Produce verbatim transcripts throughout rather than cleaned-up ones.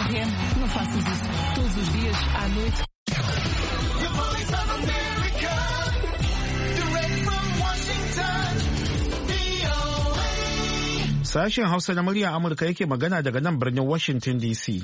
R M, não faças isso. Todos os dias, à noite. Sashen Hausa na murya Amurka yake magana daga nan birnin Washington D C.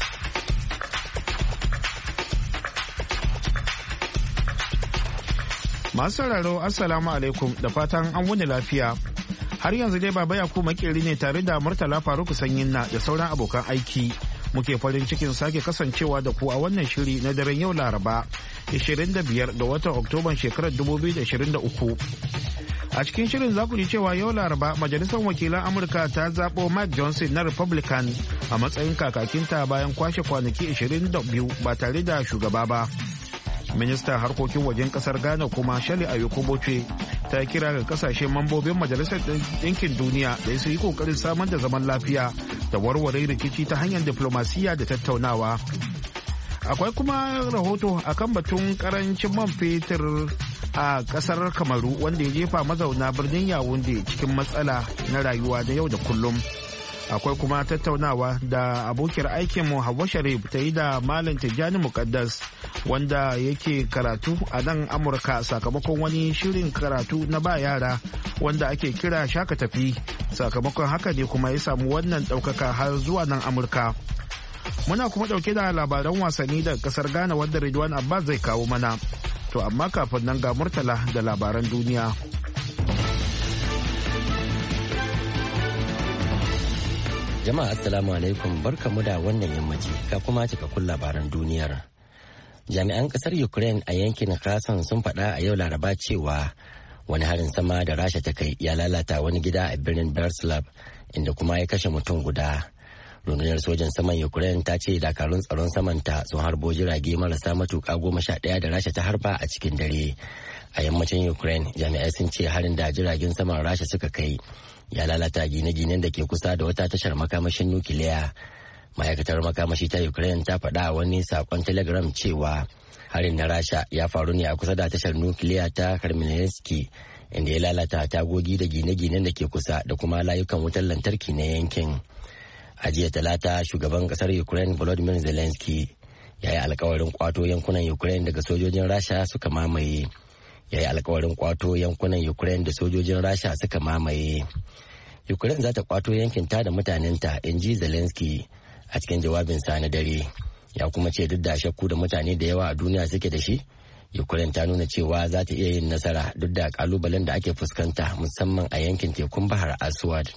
Masu sauraro Assalamu alaikum da fatan an wuni lafiya. Har yanzu dai Baba Yakubu makeri ne tare da Murtala Faruku Sanyinna da sauran abokan aiki. Muke farin cikin sake kasancewa da ku a wannan shiri na daren yau Laraba, ishirin da biyar ga watan Oktoban shekarar dubu biyu da ashirin da uku. A cikin shirin za ku ji cewa yau Laraba Majalisar Wakilan Amurka ta zaɓo Mike Johnson na Republican a matsayin kakakinta bayan kwashe kwanaki ashirin da biyu ba tare da shugaba ba. Ministan harkokin wajen kasar Ghana kuma Shali Ayoko Boche ta kira ga kasashen mambobin Majalisar Ɗinkin Duniya da su yi kokarin samar da zaman lafiya da warware rikici ta hanyar diplomasiya da tattaunawa. Akwai kuma rahoto akan batun karancin man fetur a kasar Kamaru wanda ya jefa mazauna birnin Yawunde cikin matsala na rayuwa da yau da kullum. Akwai kuma tattaunawa da abokiyar aikinmu Hauwa Sharif ta yi da Malam Tijjani Mukaddas wanda yake karatu a nan Amurka sakamakon wani shirin karatu na ba yara wanda ake kira Shaka Tafi. Sakamakon haka ne kuma ya samu wannan ɗaukaka har zuwa nan Amurka. Muna kuma ɗauke da labaran wasanni daga kasar Ghana wanda Ridwan Abbas zai kawo mana. To amma kafin nan ga Murtala da labaran duniya. Jama'a assalamu alaikum, barkamu da wannan yammaci ga kuma cikakkun labaran duniyar. Jami'an kasar Ukraine a yankin Kherson sun faɗa a yau Laraba cewa wani harin sama da Rasha ta kai ya lalata wani gida a birnin Berslav inda kuma ya kashe mutum guda. Rundunar sojan saman Ukraine ta ce dakarun tsaron samanta sun harbo jirage marasa matuƙa goma sha ɗaya da Rasha ta harba a cikin dare. A yammacin Ukraine, jami'ai sun ce harin da jiragen saman Rasha suka kai ya lalata gine-ginen da ke kusa da wata tashar makamashin nukiliya. Ma'aikatar makamashi ta Ukraine ta faɗa a wani saƙon Telegram cewa harin na Rasha ya faru ne a kusa da tashar nukiliya ta Kremlinski inda ya lalata tagogi da gine-ginen da ke kusa da kuma layukan wutar lantarki na yankin. A jiya Talata, shugaban kasar Ukraine Volodymyr Zelensky ya yi alkawarin kwato yankunan Ukraine daga sojojin Rasha suka mamaye. Ya yi alkawarin kwato yankunan Ukraine da sojojin Rasha suka mamaye. Ukraine za ta kwato yankinta da mutanenta, in ji Zelensky a cikin jawabinsa na dare. Ya kuma ce duk da shakku da mutane da yawa a duniya suke da shi, Ukraine ta nuna cewa za ta iya yin nasara duk da kalubalen da ake fuskanta musamman a yankin tekun Bahar Aswad.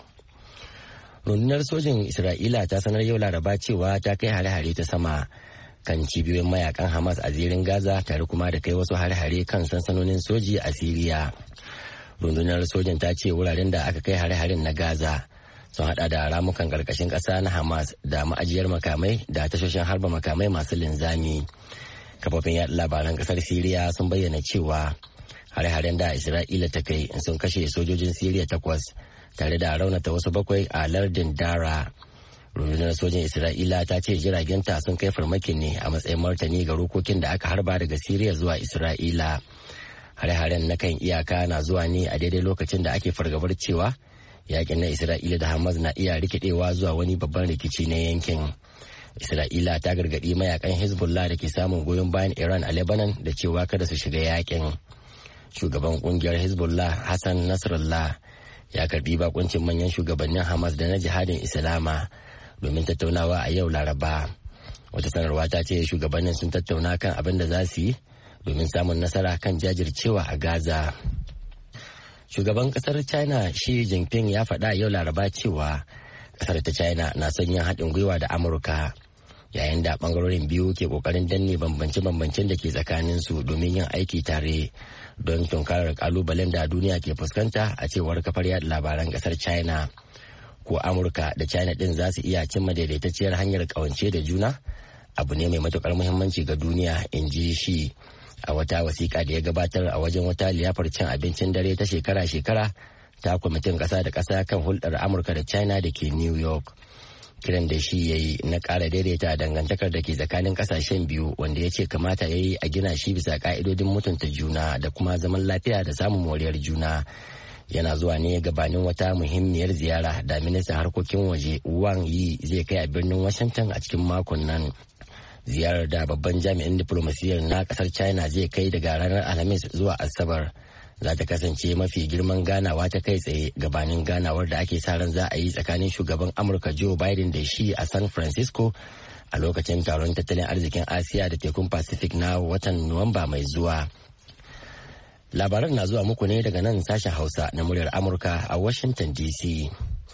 Rundunar sojin Isra'ila ta sanar yau Laraba cewa ta kai hare-hare ta sama kan cibiyoyin mayakan Hamas a zirin Gaza tare kuma da kai wasu hare-hare kan sansanonin soji a Siriya. Rundunar sojin ta ce wuraren da aka kai hare-haren na Gaza sun hada da ramukan karkashin ƙasa na Hamas da ma'ajiyar makamai da tashoshin harba makamai masu linzami. Kafofin yaɗa labaran ƙasar Siriya sun bayyana cewa hare-haren da Isra'ila ta kai sun kashe sojojin Siriya takwas tare da raunata wasu bakwai a lardin Dara. Rundunar sojin Isra'ila ta ce jiragenta sun kai farmakin ne a matsayin martani ga rokokin da aka harba daga Siriya zuwa Isra'ila. Hare-haren na kan iyaka na zuwa ne a daidai lokacin da ake fargabar cewa yakin na Isra'ila da Hamas na iya rikidewa zuwa wani babban rikici na yankin. Isra'ila ta gargaɗi mayakan Hezbollah da ke samun goyon bayan Iran a Lebanon da cewa kada su shiga yakin. Shugaban kungiyar Hezbollah Hassan Nasrallah ya karbi bakuncin manyan shugabannin Hamas da na jihadin Islama domin tattaunawa a yau Laraba. Wata sanarwa ta ce shugabannin sun tattauna kan abin da za su yi domin samun nasara kan jajircewa a Gaza. Shugaban kasar China Xi Jinping ya faɗa yau Laraba cewa kasar ta China na son yin haɗin gwiwa da Amurka yayin da bangarorin biyu ke kokarin danne bambance-bambancen da ke tsakaninsu domin yin aiki tare don tunkarar kalubalen da duniya ke fuskanta a cewar kafar yada labaran kasar China. Ko Amurka da China din za su iya cimma daidaitacciyar hanyar kawance da juna abu ne mai matukar muhimmanci ga duniya, in ji shi a wata wasiƙa da ya gabatar a wajen wata liyafar cin abincin dare ta shekara-shekara ta kwamitin ƙasa da ƙasa kan hulɗar Amurka da China da ke New York. Kiran da shi ya yi na ƙara daidaita dangantakar da ke tsakanin ƙasashen biyu wanda ya ce kamata ya yi a gina shi bisa ƙa'idodin mutunta juna da kuma zaman lafiya da samun moriyar juna yana zuwa ne gabanin wata muhimmiyar ziyara da ministan harkokin waje Wang Yi zai kai a birnin Washington a cikin makon nan. Ziyarar da babban jami'in diplomasiyyar na kasar China zai kai daga ranar Alhamis zuwa Asabar za ta kasance mafi girman ganawa ta kai tsaye gabanin ganawar da ake sa ran za a yi tsakanin shugaban Amurka Joe Biden da shi a San Francisco a lokacin taron tattalin arzikin Asiya da tekun Pacific na watan Nuwamba mai zuwa. Labaran na zuwa muku ne daga nan sashen Hausa na muryar Amurka a Washington D C.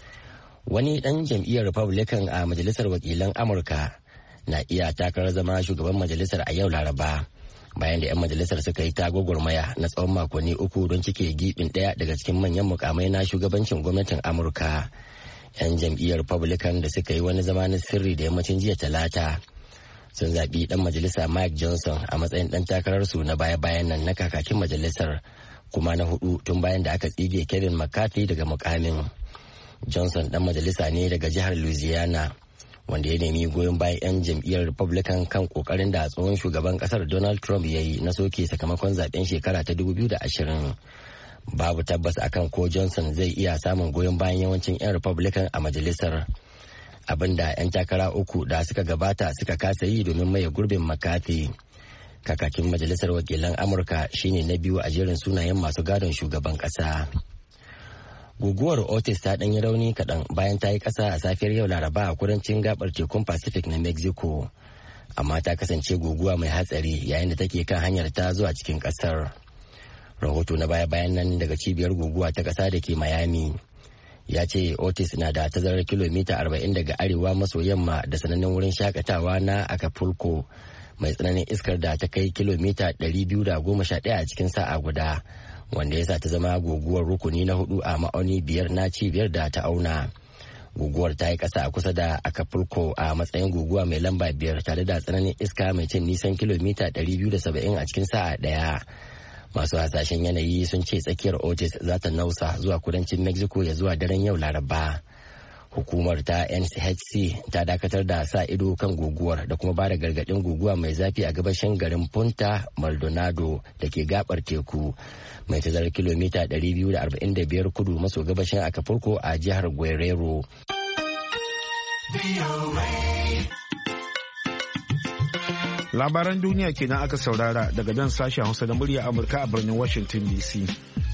Wani ɗan jam'iyyar Republican a Majalisar Wakilan Amurka na iya takarar zama shugaban majalisar a yau Laraba bayan da 'yan majalisar suka yi ta gwagwarmaya na tsawon makonni uku don cike gibin ɗaya daga cikin manyan mukamai na shugabancin gwamnatin Amurka. 'Yan jam'iyyar Republican da suka yi wani zama na sirri da yammacin jiya Talata sun zaɓi ɗan majalisa Mike Johnson a matsayin ɗan takararsu na baya-bayan nan na kakakin majalisar kuma na hudu tun bayan da aka tsige Kevin McCarthy daga mukamin. Johnson ɗan majalisa ne daga jihar Louisiana wanda ya nemi goyon bayan 'yan jam'iyyar Republican kan kokarin da tsohon shugaban kasar Donald Trump ya yi na soke sakamakon zaben shekara ta dubu biyu da ashirin. Babu tabbas akan ko Johnson zai iya samun goyon bayan yawancin 'yan Republican a majalisar. Abinda 'yan takara uku da suka gabata suka kasa yi domin maye gurbin McCarthy. Kakakin majalisar wakilan Amurka shine na biyu a jerin sunayen masu gadon shugaban kasa. Guguwar Otis ta ɗanyi rauni kaɗan bayan ta yi ƙasa a safiyar yau Laraba a kudancin gabar tekun Pacific na Mexico, amma ta kasance guguwa mai hatsari yayin da take kan hanyar ta zuwa cikin ƙasar. Rahoto na baya-bayan nan daga cibiyar guguwa ta ƙasa da ke Miami ya ce Otis na da tazarar kilomita arba'in daga arewa maso yamma da sanannen wurin shakatawa na Acapulco mai tsananin iskar da ta kai kilomita ɗari biyu da goma sha ɗaya a cikin sa'a guda, wanda ya sa ta zama guguwar rukuni na hudu a ma'auni biyar na cibiyar da ta auna. Guguwar ta yi ƙasa a kusa da Acapulco a matsayin guguwa mai lamba biyar tare da tsananin iska mai cin nisan kilomita ɗari biyu da saba'in a cikin sa'a ɗaya. Masu hasashen yanayi sun ce tsakiyar Otis za ta nausa zuwa kudancin Mexico ya zuwa daren yau Laraba. Hukumar ta N H C ta dakatar da sa ido kan guguwar da kuma ba da gargaɗin guguwa mai zafi a gabashin garin Punta Maldonado da ke gabar teku mai tazarar kilomita ɗari biyu da arba'in da biyar kudu maso gabashin Acapulco a jihar Guerrero. Labaran duniya kenan aka saurara daga nan sashen Hausa da murya Amurka a birnin Washington D C.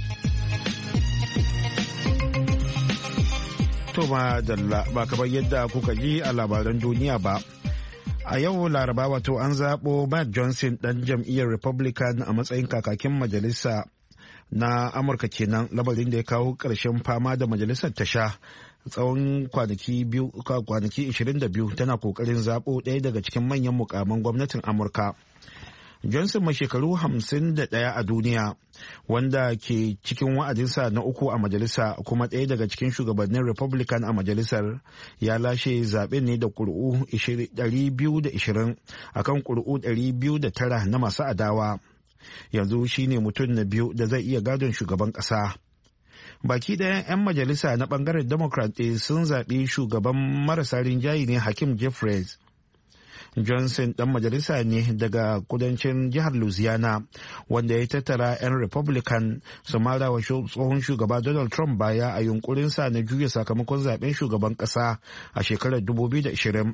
To ma dalla ba kamar yadda kuka ji a labaran duniya ba. A yau Laraba wato an zaɓo Mike Johnson ɗan jam'iyyar Republican a matsayin kakakin majalisa na Amurka kenan, labarin da ya kawo ƙarshen fama da majalisar ta sha tsawon kwanaki biyu kwanaki ishirin da biyu tana kokarin zaɓo ɗaya daga cikin manyan mukaman gwamnatin Amurka. Johnson mai shekaru hamsin da ɗaya a duniya wanda ke cikin wa'adinsa na uku a majalisa kuma ɗaya daga cikin shugabannin Republican a majalisar ya lashe zaɓen ne da ƙuri'u ɗari biyu da ishirin akan ƙuri'u ɗari biyu da tara na masu adawa. Yanzu shine mutum na biyu da zai iya gadon shugaban ƙasa. Baki ɗayan 'yan majalisa na ɓangaren Democrat sun zaɓi shugaban marasa rinjaye ne Hakeem Jeffries. Johnson ɗan majalisa ne daga kudancin jihar Louisiana wanda ya tattara 'yan Republican su mara wa tsohon shugaba Donald Trump baya a yunkurinsa na juya sakamakon zaben shugaban ƙasa a shekarar dubu biyu da ashirin.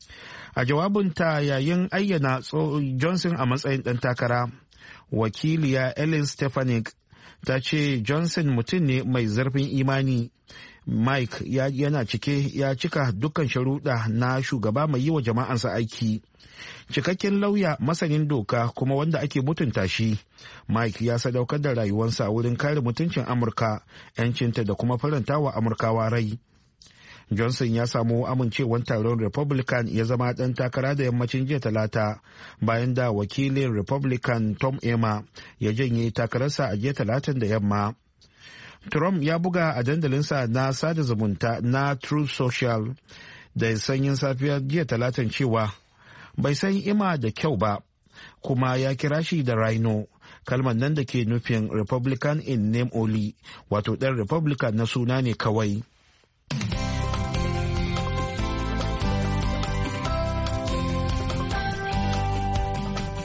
A jawabinta yayin ayyana Johnson a matsayin ɗan takara, wakiliya Ellen Stefanik ta ce Johnson mutum ne mai zarfin imani. Mike ya yana cike ya cika dukkan sharuɗa na shugaba mai yi wa jama'ansa aiki. Cikakken lauya masanin doka kuma wanda ake mutunta shi, Mike ya sadaukar da rayuwarsa wurin kare mutuncin Amurka, 'yancinta da kuma faranta wa Amurkawa rai. Johnson ya samu amincewar taron Republican ya zama ɗan takara da yammacin jiya Talata bayan da wakilin Republican Tom Emmer ya janye takararsa a jiya Talatan da yamma. Trump ya buga a dandalinsa na sada zumunta na Truth Social da sanyin safiyar jiya Talatan cewa bai san Emmer da kyau ba, kuma ya kira shi da Rhino, kalmar nan da ke nufin Republican in name only, wato ɗan Republican na suna ne kawai.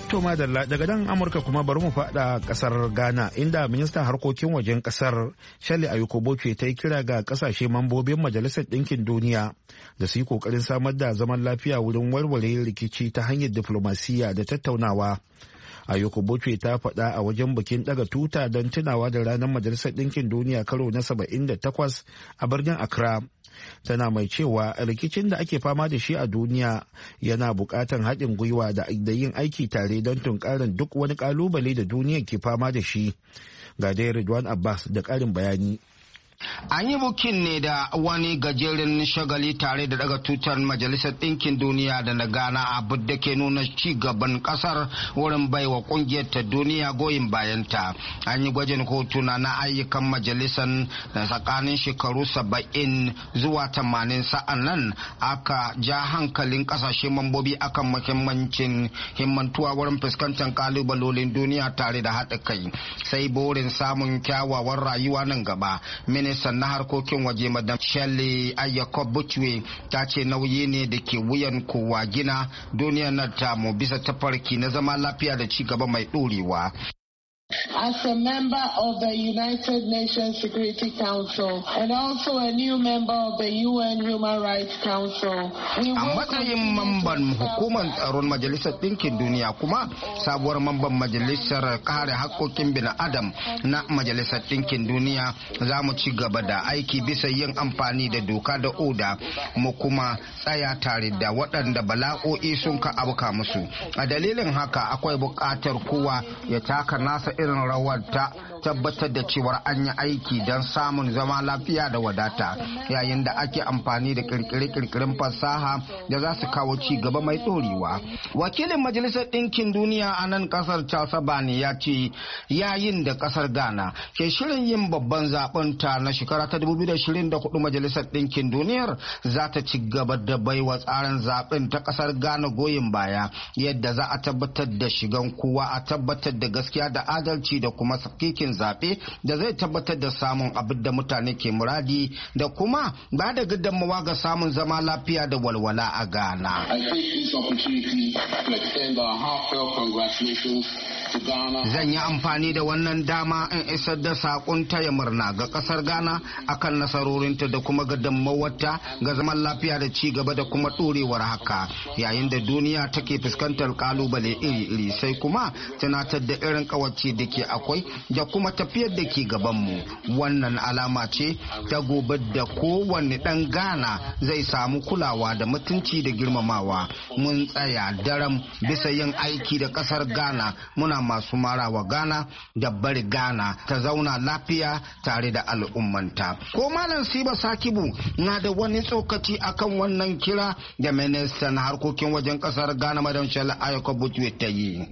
To madalla daga nan Amurka kuma bari mu faɗa ƙasar Ghana inda ministan harkokin wajen ƙasar Shirley Ayuko Bochwe ta yi kira ga ƙasashe mambobin Majalisar Ɗinkin Duniya da su yi ƙoƙarin samar da zaman lafiya wurin warware rikici ta hanyar diflomasiyya da tattaunawa. Ayuko Bochwe ta faɗa a wajen bikin ɗaga tuta don tunawa da ranar Majalisar Ɗinkin Duniya karo na saba'in da takwas a birnin Accra. Tana mai cewa rikicin da ake fama da shi a duniya yana buƙatar haɗin gwiwa da yin aiki tare don tunkarin duk wani ƙalubale da duniya ke fama da shi. Ga dai Ridwan Abbas da ƙarin bayani. An yi bukin ne da wani gajeren shagali tare da daga tutar Majalisar Ɗinkin Duniya da na Ghana, abu da ke nuna ci gaban ƙasar wurin baiwa ƙungiyar ta duniya goyin bayanta. An yi gwajin hotuna na ayyukan majalisar da tsakanin shekaru saba'in zuwa tamanin, sa'an nan aka ja hankalin ƙasashe mambobi akan muhimmancin himmantuwa wurin fuskantar ƙalubalolin duniya tare da haɗa kai. Sai burin samun kyawawan rayuwa nan gaba. Ministan na harkokin waje Madam Shirley Ayuko Bochwe ta ce nauyi ne da ke wuyan kowa gina duniyar nan tamu bisa tafarki na zama lafiya da ci gaba mai ɗorewa. As a member of the United Nations Security Council and also a new member of the U N Human Rights Council. A matsayin mamban hukumar tsaron Majalisar Ɗinkin Duniya kuma sabuwar mamban Majalisar Kare Haƙƙoƙin Bin'adam na Majalisar Ɗinkin Duniya za mu ci gaba da aiki bisa yin amfani da doka da oda mu kuma tsaya tare da waɗanda bala'o'i sun ka abuka musu. A dalilin haka akwai buƙatar kowa ya taka nasa irin rawar ta tabbatar da cewar an yi aiki don samun zama lafiya da wadata yayin da ake amfani da kirkire-kirkiren fasaha da za su kawo ci gaba mai ɗorewa. Wakilin Majalisar Ɗinkin Duniya a nan ƙasar Chasabani ya ce yayin da ƙasar Ghana ke shirin yin babban zaben ta na shekara ta dubu biyu da ashirin da hudu, Majalisar Ɗinkin Duniyar za ta ci gaba da baiwa tsarin zaben ta ƙasar Ghana goyin baya yadda za a tabbatar da shigan kowa, a tabbatar da gaskiya da adalci da kuma sakikin zaɓe da zai tabbatar da samun abin da mutane ke muradi da kuma ba da gudunmawa ga samun zama lafiya da walwala a Ghana. Zan yi amfani da wannan dama in isar da saƙon taya murna ga ƙasar Ghana akan nasarorinta da kuma gudunmawarta ga zaman lafiya da ci gaba da kuma ɗorewar haka yayin da duniya take fuskantar ƙalubale iri-iri, sai kuma tunatar da irin ƙawace da ke akwai da kuma tafiyar da ke gabanmu. Wannan alama ce ta gobe da kowanne ɗan Ghana zai samu kulawa da mutunci da girmamawa. Mun tsaya daram bisa yin aiki da ƙasar Ghana, muna masu marawa Ghana da bari Ghana ta zauna lafiya tare da al'ummanta. Ko Malam Siba Sakibu na da wani tsokaci akan wannan kira da ministan harkokin wajen ƙasar Ghana Madam Shirley Ayuko Bochwe ta yi.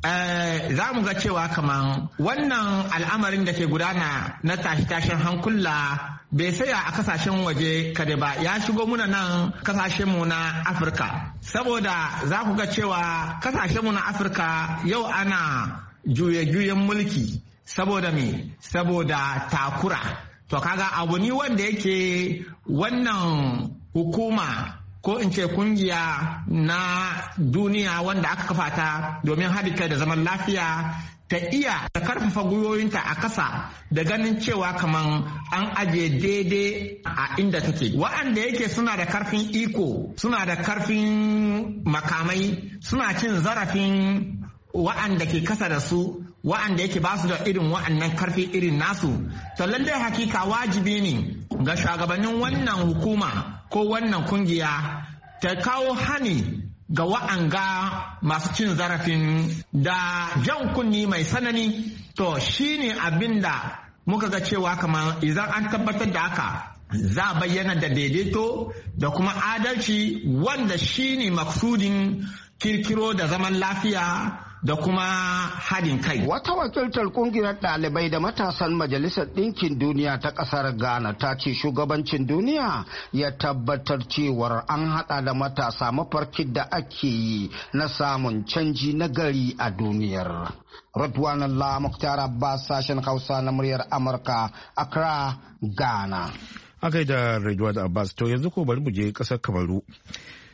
Za mu ga cewa kaman wannan al'amarin da ke gudana na tashi-tashin hankula bai saya a kasashen waje kada ba, ya shigo muna nan kasashenmu na Afirka. Saboda za ku ga cewa kasashenmu na Afirka yau ana juye-juyen mulki saboda me? Saboda takura. To kaga abu ni wanda yake wannan hukuma ko in ce kungiya na duniya wanda aka kafa ta domin haɗin kai da zaman lafiya ta iya ta karfafa gwiwoyinta a ƙasa da ganin cewa kaman an aje daidai a inda take. Wa'anda yake suna da karfin iko, suna da karfin makamai, suna cin zarafin wa'anda ke kasa da su, wa'anda yake ba su da irin wa'annan karfi irin nasu. To lallai hakika wajibi ne ga shugabannin wannan hukuma ko wannan kungiya ta kawo hani ga wa'anga masu cin zarafin da jan kunni mai sanani. To shine abin da muka ga cewa kamar idan an tabbatar da haka za a bayyana da daidaito da kuma adalci wanda shine maksudin kirkiro da zaman lafiya da kuma haɗin kai. Wata wakiltar kungiyar ɗalibai da matasan Majalisar Ɗinkin Duniya ta ƙasar Ghana ta ce shugabancin duniya ya tabbatar cewar an haɗa da matasa mafarkin da ake yi na samun canji na gari a duniyar. Radwan Allah Muktar Abbas, sashen Hausa na muryar Amurka, Accra, Ghana. A gaida Radwan Abbas, to yanzu ko bari mu je ƙasar Kamaru.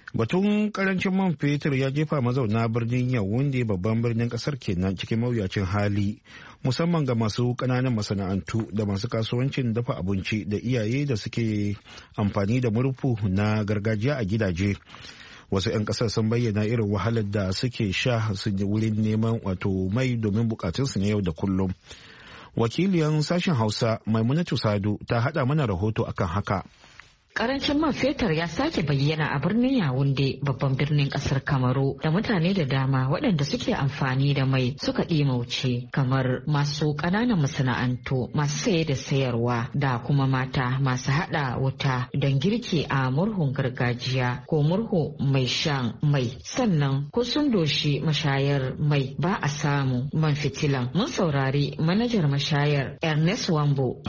Batun karancin man fetur ya jefa mazauna birnin Yawunde babban birnin kasar kenan cikin mawuyacin hali, musamman ga masu ƙananan masana'antu da masu kasuwancin dafa abinci da iyaye da suke amfani da murfu na gargajiya a gidaje. Wasu 'yan kasar sun bayyana irin wahalar da suke sha su wurin neman wato mai domin bukatunsu na yau da kullum. Wakiliyan sashen Hausa Maimunatu Sadu ta haɗa mana rahoto akan haka. Karancin man fetur ya sake bayyana a birnin Yawunde babban birnin kasar Kamaru da mutane da dama waɗanda suke amfani da mai suka ɗimauce kamar masu ƙananan masana'antu masu saye da sayarwa da kuma mata masu haɗa wuta don girki a murhun gargajiya ko murhu mai shan mai, sannan ko sun doshi mashayar mai ba a samu man fitilan. Mun saurari manajar mashayar Ernest Wambo.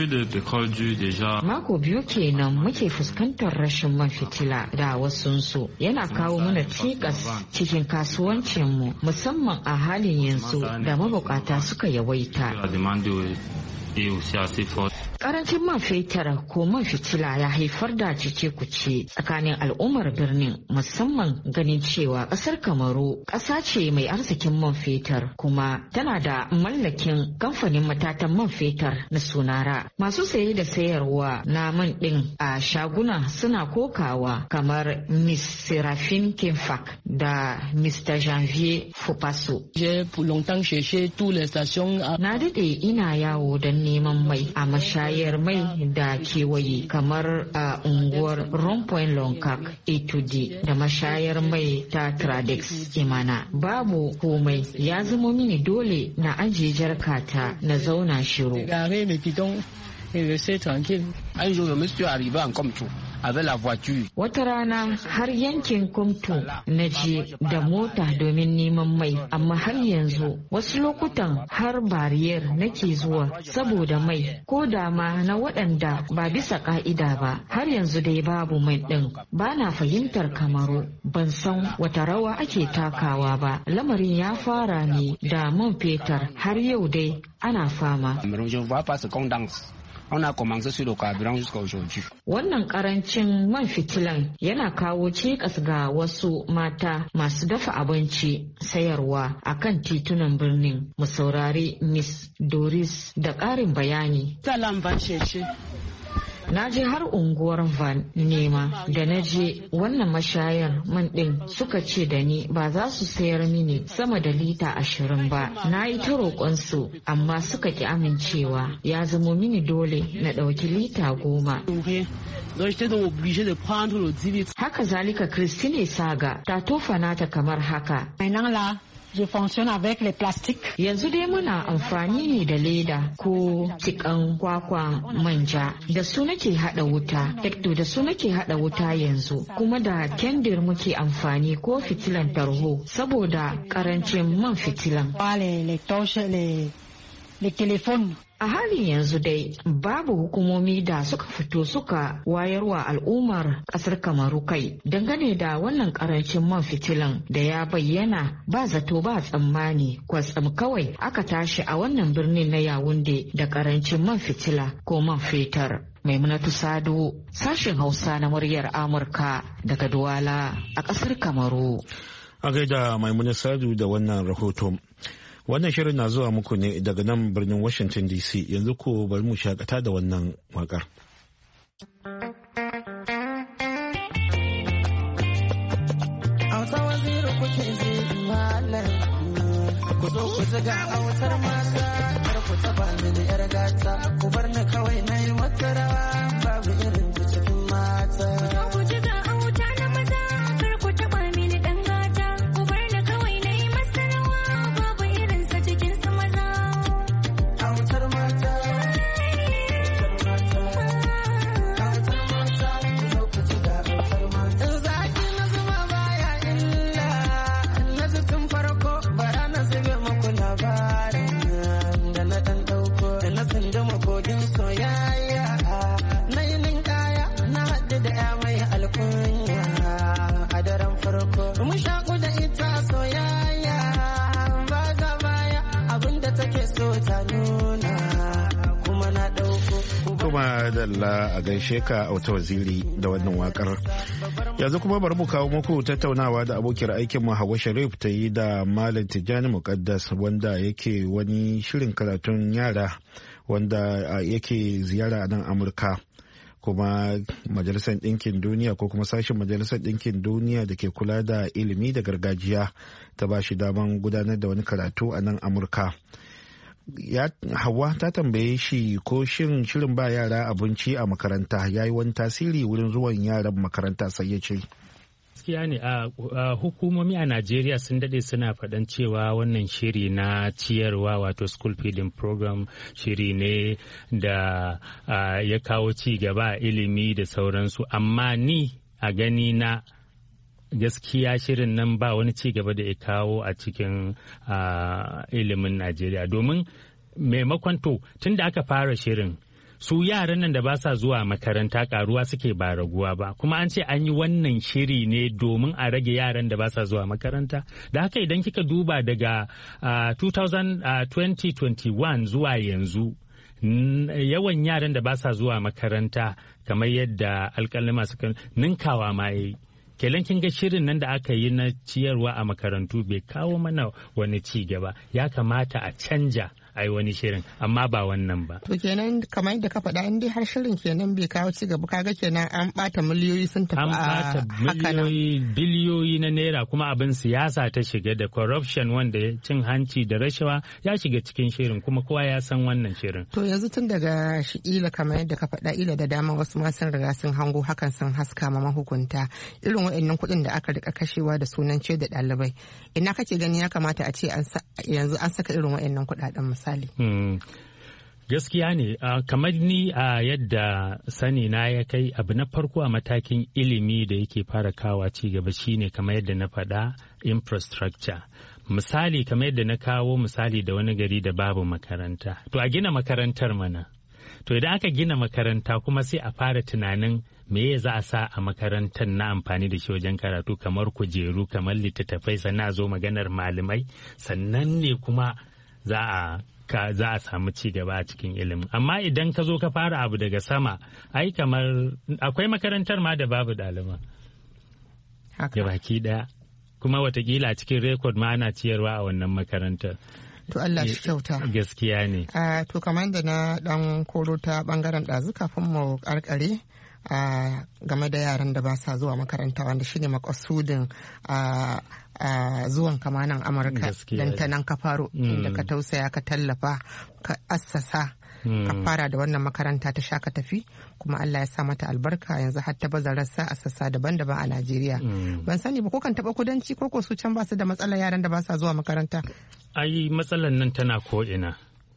Mako biyu kenan muke fuskantar rashin man fitila da wasunsu yana kawo mana cikas cikin kasuwancinmu musamman a halin yanzu da mabukata suka yawaita. Karancin man fetur ko man fitila ya haifar da cece-kuce tsakanin al'ummar birnin, musamman ganin cewa kasar Kamaru ƙasa ce mai arzikin man fetur kuma tana da mallakin kamfanin matatan man fetur na Sunara. Masu saye da sayarwa na man ɗin a shaguna suna kokawa kamar Miss Seraphine Kenfak da Mister Janvier Fupaso. Na daɗe ina yawo don neman mai a mashaya mai da kewaye kamar a unguwar Rompoint Lonkak Etudi da mashayar mai ta Tradex Imana. Babu komai, ya zama mini dole na ajiye jarkata na zauna shiru. Wata rana har yankin Kumtu na je da mota domin neman mai, amma har yanzu wasu lokutan har bariyar nake zuwa saboda mai ko da ma na waɗanda ba bisa ka'ida ba. Har yanzu dai babu mai ɗin. Ba na fahimtar Kamaru, ban san wata rawa ake takawa ba. Lamarin ya fara ne da man fetur, har yau dai ana fama. Wannan karancin man fitilan yana kawo cikas ga wasu mata masu dafa abinci sayarwa a kan titunan birnin. Mu saurari Miss Doris da ƙarin bayani. Na je har unguwar Van nema da na je wannan mashayar man ɗin suka ce da ni ba za su sayar mini sama da lita ashirin ba. Na yi ta roƙonsu amma suka ki amincewa, ya zamo mini dole na ɗauki lita goma. Haka zalika Christine Saga ta tofa nata kamar haka. Je fonctionne avec les plastiques. Yanzu dai muna amfani ne da leda ko tikan kwakwa manja, da su nake hada wuta. Ekto da su nake hada wuta yanzu, kuma da kendir muke amfani ko fitilan tarho saboda karancin man fitilan. Les torches, les les téléphones. A halin yanzu dai babu hukumomi da suka fito suka wayarwa al'ummar kasar Kamaru kai dangane da wannan karancin man fitilan da ya bayyana ba zato ba tsammani, kwatsam kawai aka tashi a wannan birnin na Yawunde da karancin man fitila ko man fetur. Maimunatu Sadu, sashen Hausa na muryar Amurka daga Duwala a kasar Kamaru. A gaida Maimunatu Sadu da wannan rahoton. Wannan shirin na zuwa muku ne daga nan birnin Washington D C. Yanzu ko bari mu shakata da wannan wakar. Ku zo ku zaga autar mata, kar ku taba mini yar gata, ku bar ni kawai na yi wata rawa, babu irin ku cikin mata. Dalla a gaishe ka a wata waziri da wannan wakar. Yanzu kuma bari mu kawo muku tattaunawa da abokiyar aikinmu Hauwa Sharif ta yi da Malam Tijjani Muqaddas wanda yake wani shirin karatun yara wanda yake ziyara a nan Amurka. Kuma Majalisar Ɗinkin Duniya ko kuma sashen Majalisar Ɗinkin Duniya da ke kula da ilimi da gargajiya ta ba shi daman gudanar da wani karatu a nan Amurka. Ya Hawa ta tambaye shi ko shin shirin ba yara abinci a makaranta ya yi wani tasiri wurin zuwan yaran makaranta, sai ya ce. Gaskiya ne a hukumomi a Najeriya sun dade suna faɗan cewa wannan shiri na ciyarwa wato school feeding program shiri ne da ya kawo ci gaba a ilimi da sauransu, amma ni a gani na gaskiya shirin nan ba wani ci gaba da ya kawo a cikin ilimin Najeriya, domin maimakon to tun da aka fara shirin su yaran nan da ba sa zuwa makaranta karuwa suke ba raguwa ba, kuma an ce an yi wannan shiri ne domin a rage yaran da ba sa zuwa makaranta. Da haka idan kika duba daga twenty twenty-one zuwa yanzu yawan yaran da ba sa zuwa makaranta kamar yadda alƙalima suka ninkawa ma yayi. Kelan kin ga shirin nan da aka yi na ciyarwa a makarantu bai kawo mana wani ci gaba, ya kamata a canja ai wani shirin amma ba wannan ba. To kenan kamar yadda ka faɗa in dai har shirin kenan bai kawo ci gaba, kaga kenan an ɓata miliyoyi sun tafi a haka nan. An ɓata miliyoyi biliyoyi na naira, kuma abin siyasa ta shiga da corruption wanda cin hanci da rashawa ya shiga cikin shirin, kuma kowa ya san wannan shirin. To yanzu tun daga shi ila kamar yadda ka faɗa ila da dama wasu ma sun riga sun hango hakan sun haska ma mahukunta irin waɗannan kuɗin da aka rika kashewa da sunan ce da ɗalibai. Ina kake gani ya kamata a ce yanzu an saka irin waɗannan kuɗaɗen misali? Hmm. Gaskiya ne, uh, kamar ni a uh, yadda sani na ya kai abu na farko a matakin ilimi da yake fara kawa ci gaba shine kamar yadda na faɗa infrastructure. Misali kamar yadda na kawo misali da wani gari da babu makaranta. To a gina makarantar mana. To idan aka gina makaranta kuma sai a fara tunanin me za a sa a makarantar na amfani da shi wajen karatu, kamar kujeru, kamar littattafai, sannan a zo maganar malamai, sannan ne kuma za a ka za a samu ci gaba a cikin ilimin. Amma idan ka zo ka fara abu daga sama, ai kamar akwai makarantar ma da babu ɗaliban ga baki ɗaya, kuma watakila a cikin rekod ma ana ciyarwa a wannan makarantar. To Allah shi kyauta. Gaskiya ne. Uh, to kamar da na dan koro ta bangaren ɗazu kafin mu karkare uh, game da yaran da ba sa zuwa makaranta, wanda shine makasudin uh, uh, zuwan kamanan Amurka dan ta nan ka faro mm. inda ka tausaya ka tallafa ka assasa mm. ka fara da wannan makaranta ta Shaka Tafi, kuma Allah ya sa mata albarka yanzu har ta baza rassa a sassa daban-daban a Najeriya. Mm. Ban sani ba ko kan taba kudanci ko ko su can ba su da matsalar yaran da ba sa zuwa makaranta. Ai matsalar nan tana ko'ina,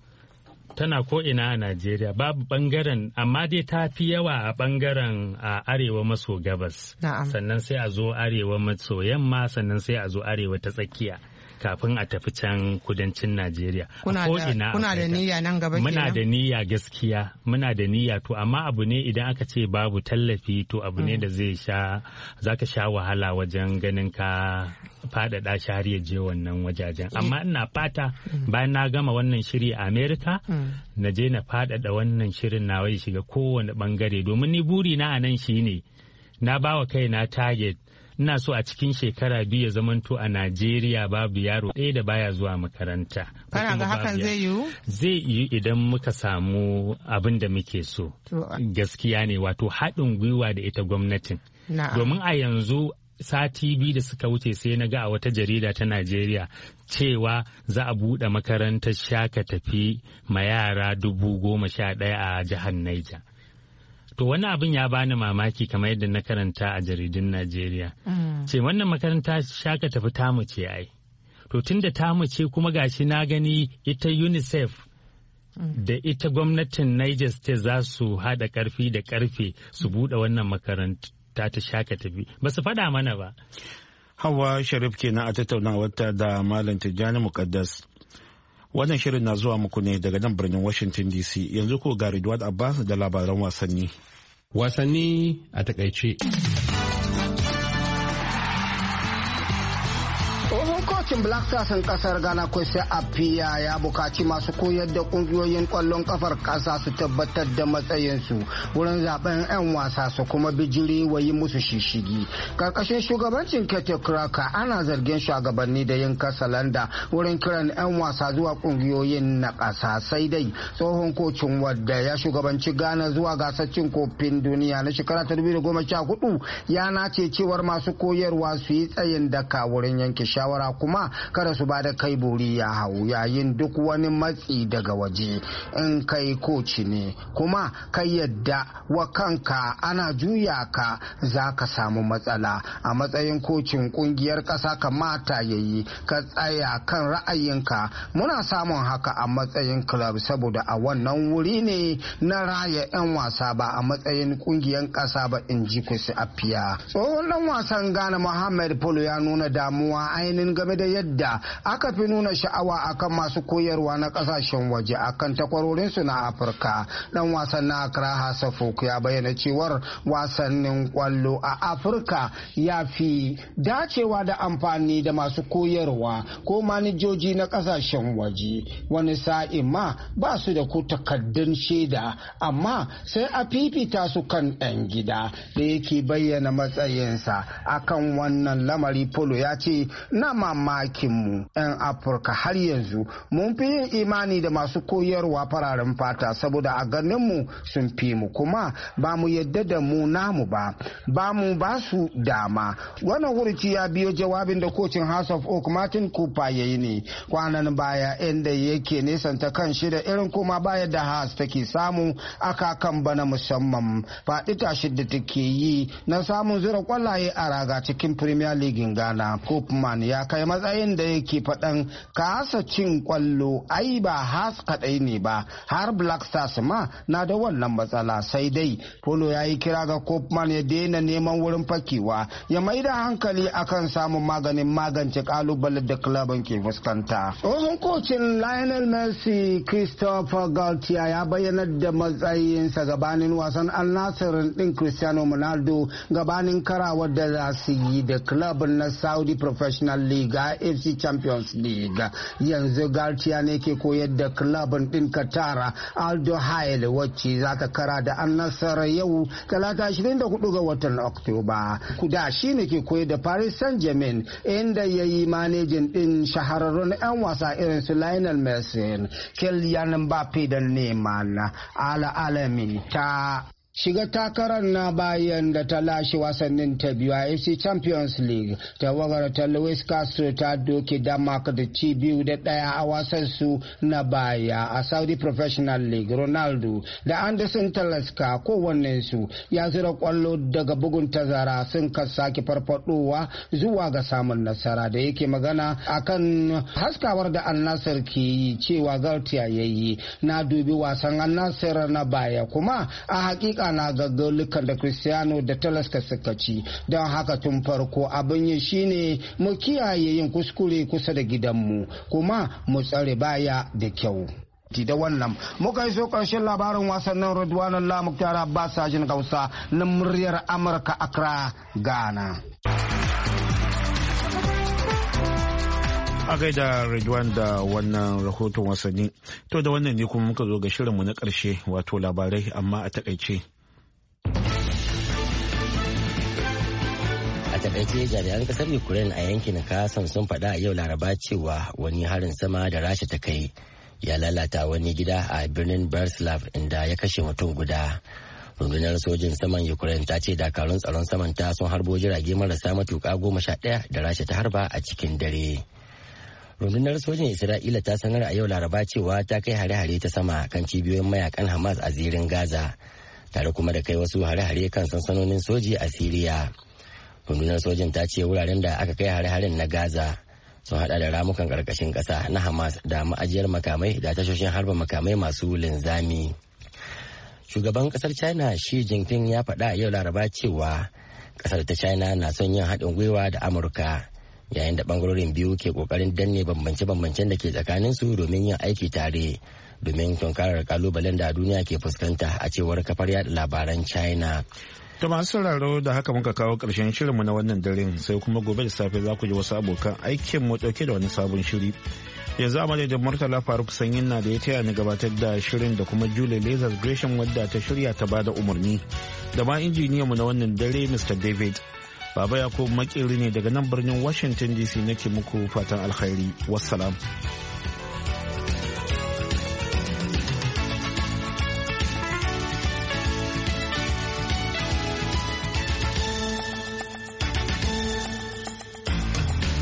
tana ko'ina a Najeriya, babu ɓangaren, amma dai ta fi yawa a ɓangaren a arewa maso gabas, sannan sai a zo arewa maso yamma, sannan sai a zo arewa ta tsakiya, kafin a tafi can kudancin Najeriya. Kuna da niyya nan gaba kenan? Muna da niyya gaskiya, muna da niyya to amma abu ne idan aka ce babu tallafi to abu ne da zai sha, zaka sha wahala wajen ganin ka faɗaɗa shi har ya je wannan wajajen. Amma ina fata bayan na gama wannan shiri a Amerika, na je na faɗaɗa wannan shirin nawa ya shiga kowane ɓangare, domin ni buri na a nan shine na bawa kaina target. Ina so a cikin shekara biyu ya zamanto a Najeriya babu yaro ɗaya da baya zuwa makaranta. Kana ga hakan zai yiwu? Zai yiwu idan muka samu abin da muke so. Gaskiya ne, wato haɗin gwiwa da ita gwamnatin. Domin a yanzu sati biyu da suka wuce sai na ga a wata jarida ta Najeriya cewa za a buɗe makarantar Shaka Tafi ma yara dubu goma sha ɗaya a jihar Niger. To wani abin ya bani mamaki kamar yadda na karanta a jaridun Najeriya. Ce wannan makaranta Shaka Tafi tamu ce ai. To tun da tamu ce kuma gashi na gani ita UNICEF da ita gwamnatin Niger State za su haɗa ƙarfi da ƙarfe su buɗe wannan makaranta ta Shaka Tafi. Ba su faɗa mana ba. Hawa Sharif kenan a tattaunawarta da Malam Tijjani Muqaddas. Wannan shirin na zuwa muku ne daga nan birnin Washington D C. Yanzu ko ga Ridwan Abbas da labaran wasanni. Wasanni a takaice. Tsohon kocin Black Stars kasar Ghana Kwesi Appiah ya bukaci masu koyar da kungiyoyin kwallon kafar kasa su tabbatar da matsayinsu wurin zaben 'yan wasa su kuma bijiri wa yi musu shishigi. Karkashin shugabancin Kete Kraka ana zargin shugabanni da yin kasalanda wurin kiran 'yan wasa zuwa kungiyoyin na kasa, sai dai tsohon kocin wadda ya shugabanci Ghana zuwa gasar cin kofin duniya na shekara ta dubu da goma sha hudu ya nace cewar masu koyarwa su yi tsayin daka wurin yanke shawara kuma kada su ba da kai bori ya hau yayin duk wani matsi daga waje. In kai koci ne kuma kai yadda wa kanka ana juya ka za ka samu matsala. A matsayin kocin kungiyar kasa kamata ya yi ka tsaya kan ra'ayinka. Muna samun haka a matsayin club saboda a wannan wuri ne na raya 'yan wasa ba a matsayin kungiyar kasa ba, in ji Kwesi Appiah. Tsohon dan wasan Ghana Mohamed Polo ya nuna damuwa ainihin game da yadda aka fi nuna sha'awa akan masu koyarwa na kasashen waje akan takwarorinsu na Afirka. Dan wasan na Accra Hasafok ya bayyana cewar wasannin kwallo a Afirka ya fi dacewa da amfani da masu koyarwa ko manijoji na kasashen waje. Wani sa'in ma ba su da ko takaddun shaida amma sai a fifita su kan ɗan gida. Da yake bayyana matsayinsa akan wannan lamari, Polo ya ce na mamakin mu 'yan Afirka har yanzu mun fi yin imani da masu koyarwa fararen fata saboda a ganin mu sun fi mu kuma ba mu yadda da mu namu ba ba mu ba su dama. Wannan hurci ya biyo jawabin da kocin House of Oak Martin Cooper ya yi ne kwanan baya inda yake nesanta kan shi da irin kuma baya da Haas take samu a kakan bana, musamman faɗi tashi da take yi na samun zura kwallaye a raga cikin Premier League Ghana. Koopman ya kai matsayin da yake faɗan kasa cin kwallo ai ba Haas kaɗai ne ba, har Black Stars ma na da wannan matsala. Sai dai Polo ya yi kira ga Koopman ya daina neman wurin fakewa ya mai da hankali akan samun maganin magance kalubalen da klabin ke fuskanta. Tsohon kocin Lionel Messi Christopher Galtier ya bayyana da matsayinsa gabanin wasan Al Nassr din Cristiano Ronaldo gabanin karawar da za su yi da klabin na Saudi Professional League A F C Champions League. Yanzu Galtier ne ke koyar da klabin din Qatar Al Duhail wacce za ta kara da Al Nassr yau talata ashirin da hudu ga watan Oktoba. Kuda shi ne ke koyar da Paris Saint-Germain inda ya yi manejin din shahararrun 'yan wasa irin su Lionel Messi, Kylian Mbappe da Neymar. Ala alami ta shiga takarar na bayan da ta lashe wasannin ta biyu a A F C Champions League. Tawagar ta Luis Castro ta doke Denmark da ci biyu da ɗaya a wasan su na baya a Saudi Professional League. Ronaldo da Anderson Talisca kowannen su ya zira kwallo daga bugun tazara sun ka sake farfadowa zuwa ga samun nasara. Da yake magana akan haskawar da Al Nassr ke yi cewa Galtier yayi, na dubi wasan Al Nassr na baya kuma a hakika na gaggaulikan da Cristiano da Talisca suka ci, don haka tun farko abin yi shine mu kiyaye yin kuskure kusa da gidanmu kuma mu tsare baya da kyau. Da wannan muka yi so karshen labarin wasannin Ridwanan Lamuktar Abbas Sajin Gausa na muryar Amurka, Accra, Ghana. A gaida Ridwan da wannan rahoton wasanni. To da wannan ne kuma muka zo ga shirinmu na ƙarshe, wato labarai amma a takaice. A takaice jami'an kasar Ukraine a yankin Kherson sun faɗa a yau Laraba cewa wani harin sama da Rasha ta kai ya lalata wani gida a birnin Berslav inda ya kashe mutum guda. Rundunar sojin saman Ukraine ta ce dakarun tsaron saman ta sun harbo jirage marasa matuƙa goma sha ɗaya da Rasha ta harba a cikin dare. Rundunar sojin Isra'ila ta sanar a yau Laraba cewa ta kai hare-hare ta sama kan cibiyoyin mayakan Hamas a zirin Gaza, tare kuma da kai wasu hare-hare kan sansanonin soji a Siriya. Rundunar sojin ta ce wuraren da aka kai hare-haren na Gaza sun hada da ramukan karkashin kasa na Hamas da ma'ajiyar makamai da tashoshin harba makamai masu linzami. Shugaban kasar China Xi Jinping ya faɗa a yau Laraba cewa kasar ta China na son yin haɗin gwiwa da Amurka, yayin da bangarorin biyu ke kokarin danne bambance-bambancen da ke tsakaninsu domin yin aiki tare domin tunkarar kalubalen da duniya ke fuskanta, a cewar kafar yada labaran China. To masu sauraro da haka muka kawo ƙarshen shirinmu na wannan daren sai kuma gobe da safe za ku ji wasu abokan aikin mu ɗauke da wani sabon shiri. Yanzu a madadin Murtala Faruk Sanyin na da ya taya ni gabatar da shirin da kuma Julie Lazar Gresham wadda ta shirya ta bada umarni da ma injiniyanmu na wannan dare Mister David. Baba Yakubu makeri ne daga nan birnin Washington D C nake muku fatan alkhairi. Wassalam.